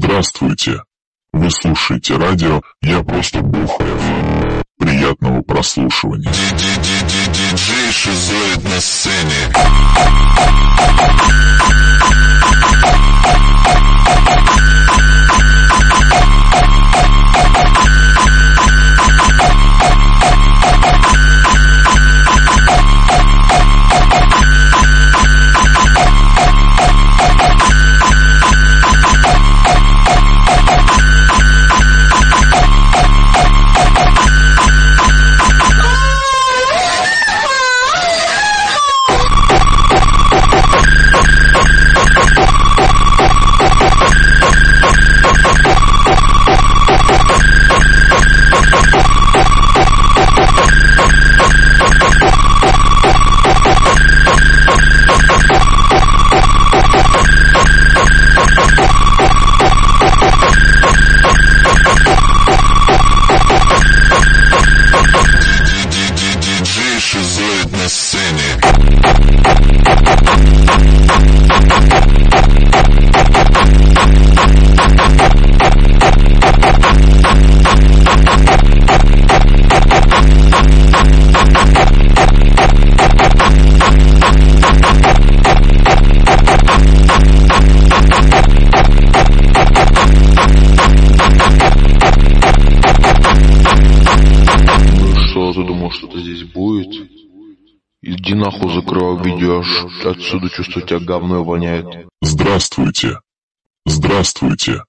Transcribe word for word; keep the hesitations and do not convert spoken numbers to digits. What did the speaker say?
Здравствуйте. Вы слушаете радио «Я просто Бог». Приятного прослушивания. Диджей Шизоид на сцене. Шизоид на сцене. Ты думал, что-то здесь будет? Иди нахуй, закрой видео, аж отсюда чувствую, тебя говно воняет. Здравствуйте. Здравствуйте.